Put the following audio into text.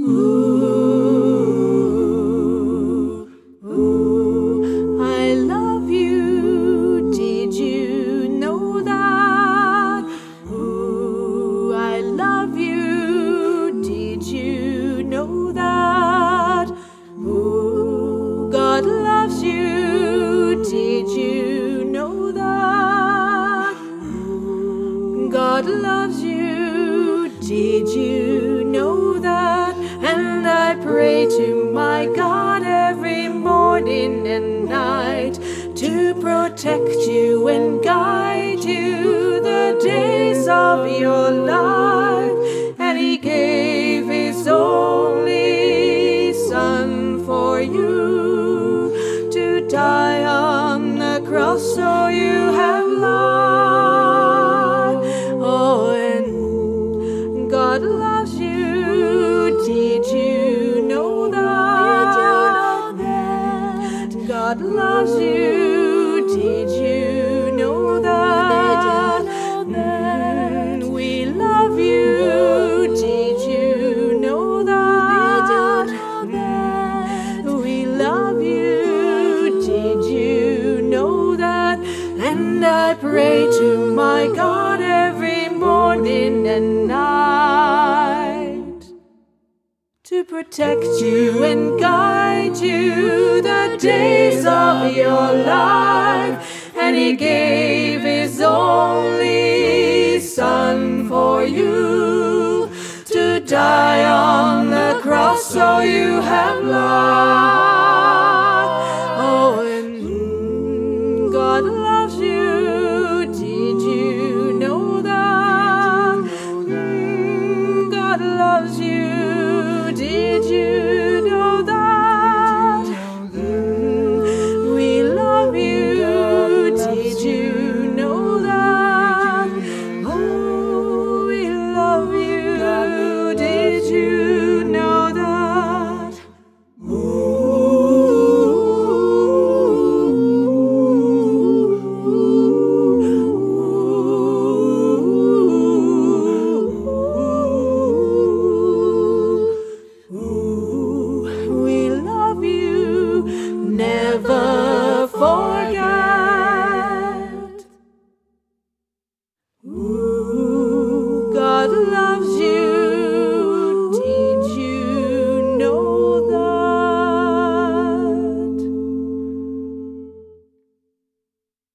I love you, did you know that? Ooh, I love you, did you know that? Ooh, God loves you, did you know that? God loves you, did you know that? And I pray to my God every morning and night to protect you and guide you the days of your life. And He gave His only Son for you to die on the cross so you have life. Oh, and God loves you, did you know that? God loves you, did you know that? We love you, did you know that? We love you, did you know that? And I pray to my God every morning and night to protect you and guide you the days of your life. And He gave His only Son for you to die on the cross so you have life. Oh, and God loves you, did you know that? God loves you, did you know that? We love you, did you know that? Oh, we love you, did you know that? We love you, never forget.